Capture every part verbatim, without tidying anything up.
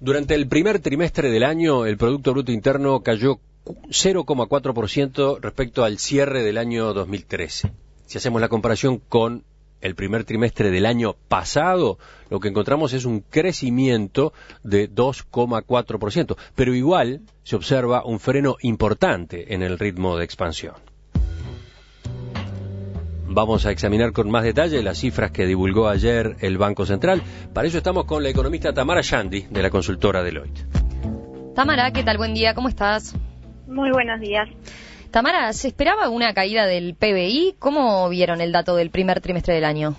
Durante el primer trimestre del año, el Producto Bruto Interno cayó cero coma cuatro por ciento respecto al cierre del año dos mil trece. Si hacemos la comparación con el primer trimestre del año pasado, lo que encontramos es un crecimiento de dos coma cuatro por ciento, pero igual se observa un freno importante en el ritmo de expansión. Vamos a examinar con más detalle las cifras que divulgó ayer el Banco Central. Para eso estamos con la economista Tamara Yandi, de la consultora Deloitte. Tamara, ¿qué tal? Buen día, ¿cómo estás? Muy buenos días. Tamara, ¿se esperaba una caída del P B I? ¿Cómo vieron el dato del primer trimestre del año?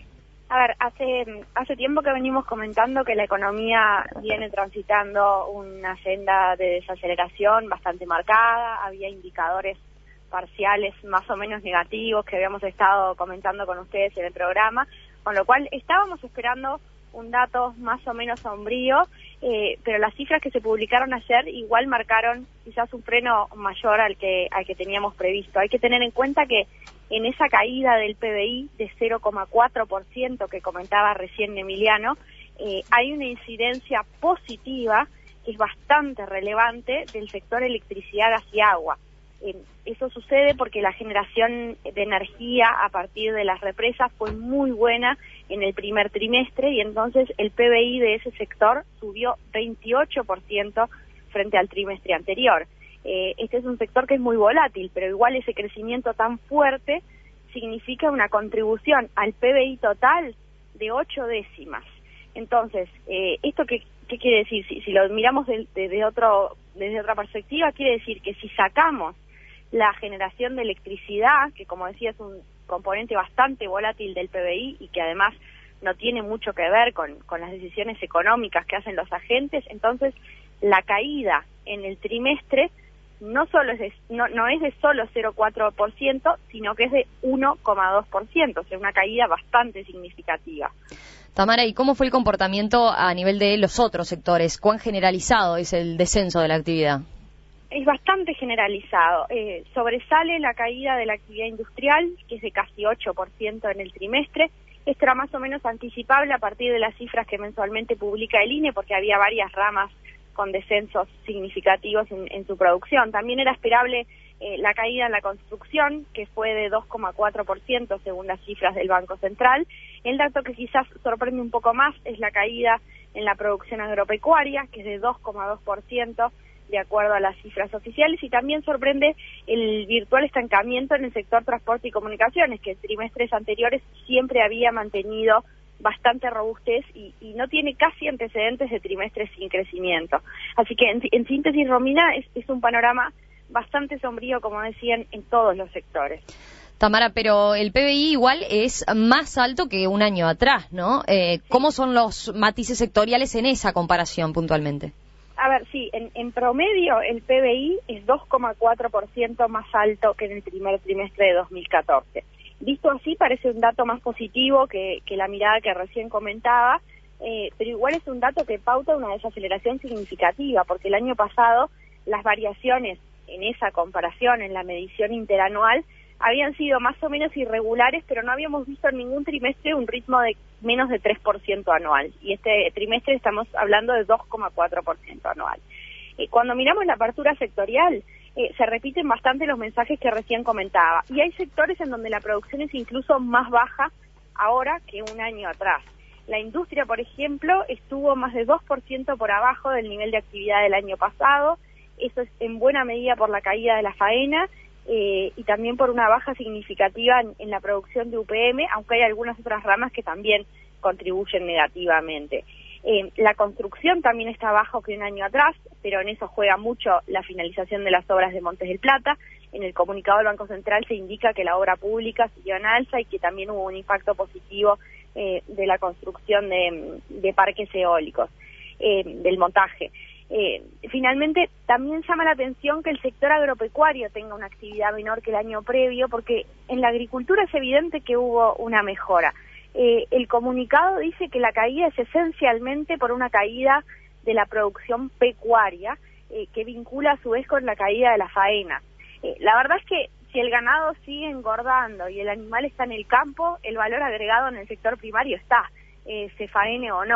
A ver, hace, hace tiempo que venimos comentando que la economía viene transitando una senda de desaceleración bastante marcada, había indicadores parciales más o menos negativos que habíamos estado comentando con ustedes en el programa, con lo cual estábamos esperando un dato más o menos sombrío, eh, pero las cifras que se publicaron ayer igual marcaron quizás un freno mayor al que al que teníamos previsto. Hay que tener en cuenta que en esa caída del P B I de cero coma cuatro por ciento que comentaba recién Emiliano, eh, hay una incidencia positiva que es bastante relevante del sector electricidad, gas y agua. Eh, eso sucede porque la generación de energía a partir de las represas fue muy buena en el primer trimestre y entonces el P B I de ese sector subió veintiocho por ciento frente al trimestre anterior. Eh, este es un sector que es muy volátil, pero igual ese crecimiento tan fuerte significa una contribución al P B I total de ocho décimas. Entonces, eh, ¿esto qué, qué quiere decir? Si, si lo miramos de, de, de otro, desde otra perspectiva, quiere decir que si sacamos la generación de electricidad, que como decía es un componente bastante volátil del P B I y que además no tiene mucho que ver con, con las decisiones económicas que hacen los agentes, entonces la caída en el trimestre no solo es de, no, no es de solo cero coma cuatro por ciento, sino que es de uno coma dos por ciento, o sea, una caída bastante significativa. Tamara, ¿y cómo fue el comportamiento a nivel de los otros sectores? ¿Cuán generalizado es el descenso de la actividad? Es bastante generalizado. Eh, sobresale la caída de la actividad industrial, que es de casi ocho por ciento en el trimestre. Esto era más o menos anticipable a partir de las cifras que mensualmente publica el I N E, porque había varias ramas con descensos significativos en, en su producción. También era esperable eh, la caída en la construcción, que fue de dos coma cuatro por ciento según las cifras del Banco Central. El dato que quizás sorprende un poco más es la caída en la producción agropecuaria, que es de dos coma dos por ciento, de acuerdo a las cifras oficiales, y también sorprende el virtual estancamiento en el sector transporte y comunicaciones, que en trimestres anteriores siempre había mantenido bastante robustez y, y no tiene casi antecedentes de trimestres sin crecimiento. Así que en, en síntesis, Romina, es, es un panorama bastante sombrío, como decían, en todos los sectores. Tamara, pero el P B I igual es más alto que un año atrás, ¿no? Eh, sí. ¿Cómo son los matices sectoriales en esa comparación puntualmente? A ver, sí, en, en promedio el P B I es dos coma cuatro por ciento más alto que en el primer trimestre de dos mil catorce. Visto así parece un dato más positivo que, que la mirada que recién comentaba, eh, pero igual es un dato que pauta una desaceleración significativa, porque el año pasado las variaciones en esa comparación, en la medición interanual, habían sido más o menos irregulares, pero no habíamos visto en ningún trimestre un ritmo de menos de tres por ciento anual. Y este trimestre estamos hablando de dos coma cuatro por ciento anual. Eh, cuando miramos la apertura sectorial, eh, se repiten bastante los mensajes que recién comentaba. Y hay sectores en donde la producción es incluso más baja ahora que un año atrás. La industria, por ejemplo, estuvo más de dos por ciento por abajo del nivel de actividad del año pasado. Eso es en buena medida por la caída de la faena, Eh, y también por una baja significativa en, en la producción de U P M, aunque hay algunas otras ramas que también contribuyen negativamente. Eh, la construcción también está bajo que un año atrás, pero en eso juega mucho la finalización de las obras de Montes del Plata. En el comunicado del Banco Central se indica que la obra pública siguió en alza y que también hubo un impacto positivo eh, de la construcción de, de parques eólicos, eh, del montaje. Eh, finalmente, también llama la atención que el sector agropecuario tenga una actividad menor que el año previo, porque en la agricultura es evidente que hubo una mejora. Eh, el comunicado dice que la caída es esencialmente por una caída de la producción pecuaria, eh, que vincula a su vez con la caída de la faena. Eh, la verdad es que si el ganado sigue engordando y el animal está en el campo, el valor agregado en el sector primario está, eh, se faene o no.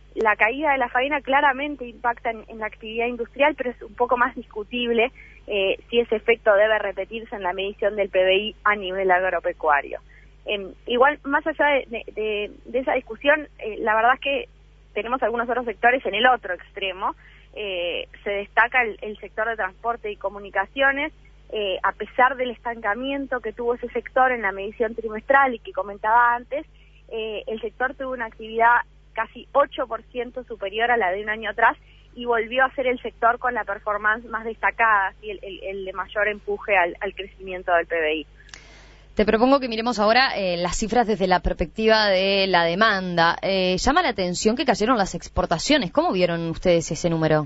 la caída de la faena claramente impacta en, en la actividad industrial, pero es un poco más discutible eh, si ese efecto debe repetirse en la medición del P B I a nivel agropecuario. Eh, igual, más allá de, de, de esa discusión, eh, la verdad es que tenemos algunos otros sectores en el otro extremo. Eh, se destaca el, el sector de transporte y comunicaciones, eh, a pesar del estancamiento que tuvo ese sector en la medición trimestral y que comentaba antes, eh, el sector tuvo una actividad casi ocho por ciento superior a la de un año atrás y volvió a ser el sector con la performance más destacada y el, el, el de mayor empuje al, al crecimiento del P B I. Te propongo que miremos ahora eh, las cifras desde la perspectiva de la demanda. Eh, llama la atención que cayeron las exportaciones. ¿Cómo vieron ustedes ese número?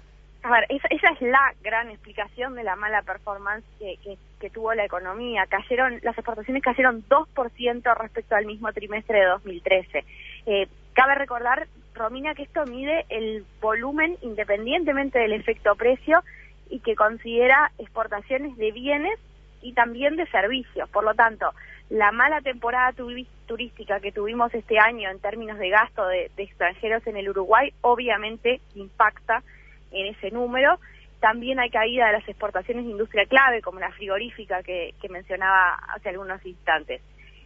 A ver, esa, esa es la gran explicación de la mala performance que, que, que tuvo la economía. Cayeron, las exportaciones cayeron dos por ciento respecto al mismo trimestre de dos mil trece. Eh, cabe recordar, Romina, que esto mide el volumen independientemente del efecto precio y que considera exportaciones de bienes y también de servicios. Por lo tanto, la mala temporada turística que tuvimos este año en términos de gasto de, de extranjeros en el Uruguay obviamente impacta en ese número. También hay caída de las exportaciones de industria clave, como la frigorífica que, que mencionaba hace algunos instantes.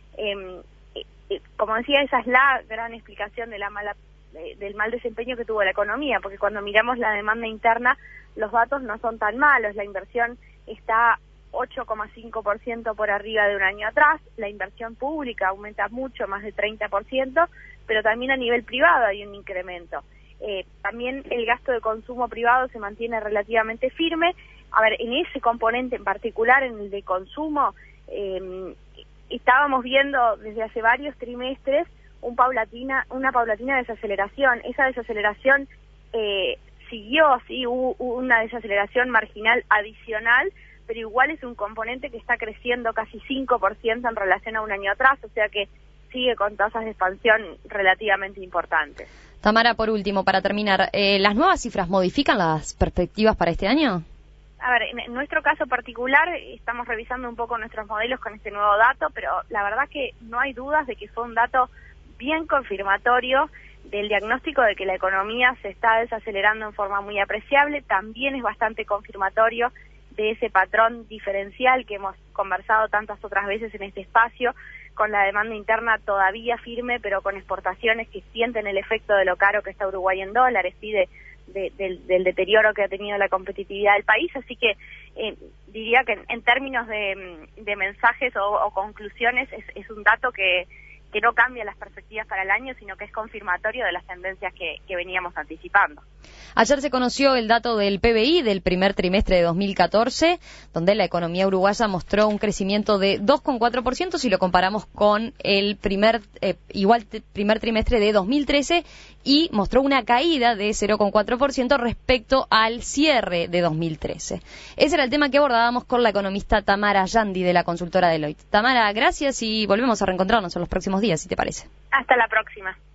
Eh, eh, como decía, esa es la gran explicación de la mala, eh, del mal desempeño que tuvo la economía, porque cuando miramos la demanda interna, los datos no son tan malos. La inversión está ocho coma cinco por ciento por arriba de un año atrás, la inversión pública aumenta mucho, más de treinta por ciento, pero también a nivel privado hay un incremento. Eh, también el gasto de consumo privado se mantiene relativamente firme. A ver, en ese componente en particular, en el de consumo, eh, estábamos viendo desde hace varios trimestres un paulatina, una paulatina desaceleración. Esa desaceleración eh, siguió, sí, hubo una desaceleración marginal adicional, pero igual es un componente que está creciendo casi cinco por ciento en relación a un año atrás, o sea que sigue con tasas de expansión relativamente importantes. Tamara, por último, para terminar, eh, ¿las nuevas cifras modifican las perspectivas para este año? A ver, en nuestro caso particular estamos revisando un poco nuestros modelos con este nuevo dato, pero la verdad que no hay dudas de que fue un dato bien confirmatorio del diagnóstico de que la economía se está desacelerando en forma muy apreciable. También es bastante confirmatorio de ese patrón diferencial que hemos conversado tantas otras veces en este espacio, con la demanda interna todavía firme, pero con exportaciones que sienten el efecto de lo caro que está Uruguay en dólares y de, de, del, del deterioro que ha tenido la competitividad del país. Así que eh, diría que en, en términos de, de mensajes o, o conclusiones es, es un dato que, que no cambia las perspectivas para el año, sino que es confirmatorio de las tendencias que, que veníamos anticipando. Ayer se conoció el dato del P B I del primer trimestre de dos mil catorce, donde la economía uruguaya mostró un crecimiento de dos coma cuatro por ciento si lo comparamos con el primer eh, igual t- primer trimestre de dos mil trece, y mostró una caída de cero coma cuatro por ciento respecto al cierre de dos mil trece. Ese era el tema que abordábamos con la economista Tamara Yandi de la consultora Deloitte. Tamara, gracias y volvemos a reencontrarnos en los próximos días, si te parece. Hasta la próxima.